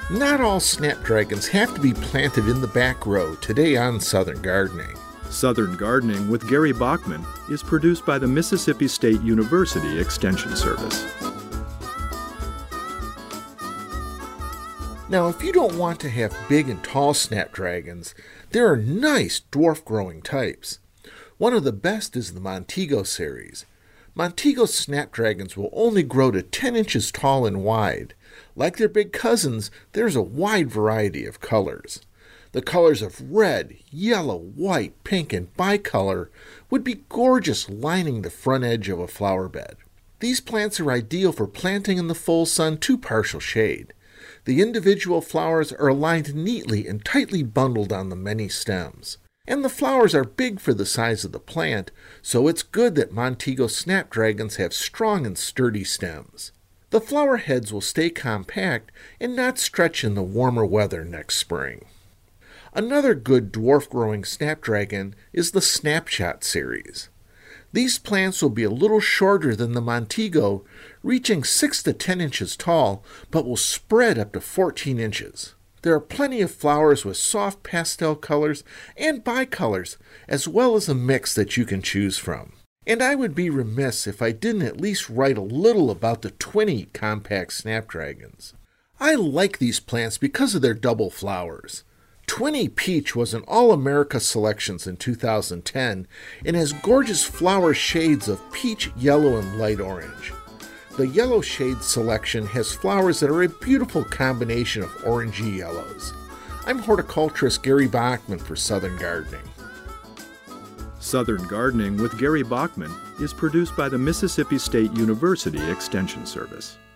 Not all snapdragons have to be planted in the back row today on Southern Gardening. Southern Gardening with Gary Bachman is produced by the Mississippi State University Extension Service. Now, if you don't want to have big and tall snapdragons, there are nice dwarf growing types. One of the best is the Montego series. Montego snapdragons will only grow to 10 inches tall and wide. Like their big cousins, there's a wide variety of colors. The colors of red, yellow, white, pink, and bicolor would be gorgeous lining the front edge of a flower bed. These plants are ideal for planting in the full sun to partial shade. The individual flowers are aligned neatly and tightly bundled on the many stems. And the flowers are big for the size of the plant, so it's good that Montego snapdragons have strong and sturdy stems. The flower heads will stay compact and not stretch in the warmer weather next spring. Another good dwarf-growing snapdragon is the Snapshot series. These plants will be a little shorter than the Montego, reaching 6 to 10 inches tall, but will spread up to 14 inches. There are plenty of flowers with soft pastel colors and bicolors, as well as a mix that you can choose from. And I would be remiss if I didn't at least write a little about the Twinney compact snapdragons. I like these plants because of their double flowers. Twinney Peach was in All-America selections in 2010 and has gorgeous flower shades of peach, yellow, and light orange. The yellow shade selection has flowers that are a beautiful combination of orangey yellows. I'm horticulturist Gary Bachman for Southern Gardening. Southern Gardening with Gary Bachman is produced by the Mississippi State University Extension Service.